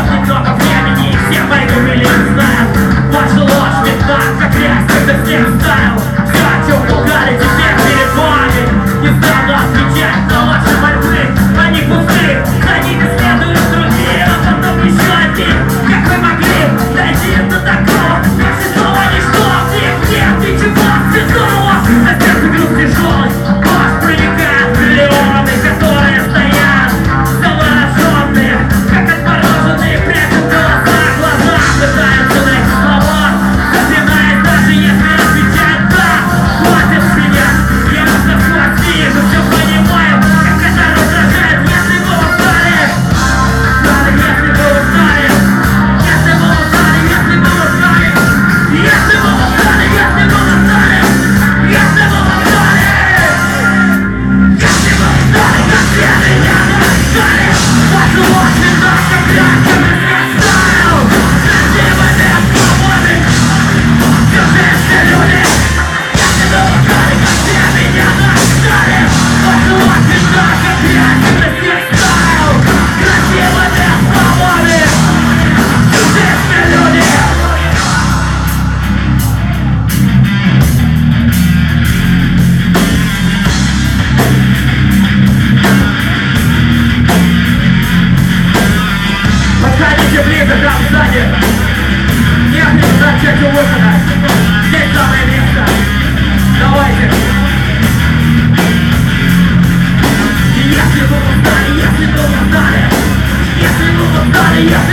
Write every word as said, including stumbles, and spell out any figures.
пройдет немного времени, и все поймели и знают. Ваша ложь видна, как грязь, когда снег стаял. Все, о чем пугали, теперь перед вами. Не стану отвечать на ваши мольбы. Они пусты, за ними следуют другие, а потом еще один. Как вы могли дойти до такого? Ваши слова ничто, в них нет ничего святого. На сердце груз тяжелый, ложь проникает в миллионы, которые стоят завороженные, как отмороженные, прячут голоса, глаза пытаются найти слова, запинаясь, даже если отвечают «да». Хватит с меня, я вас насквозь вижу, все понимаю, как это раздражает, если вы устали. Устали, если вы устали, если вы устали, если вы устали, если вы устали, если вы устали, если вы устали, если вы устали, как все меня достали. Вашу ложь видна, как грязь, когда снег стаял. Красивый без свободы, чужие люди. Если вы устали, как все меня достали. Вашу ложь видна, как грязь, когда снег стаял. Красивый без свободы, чужие люди. Подходите ближе, там сзади. Нехнись на чеку выхода. Здесь самое место. Давайте. Если вы устали, если вы устали, если вы устали, если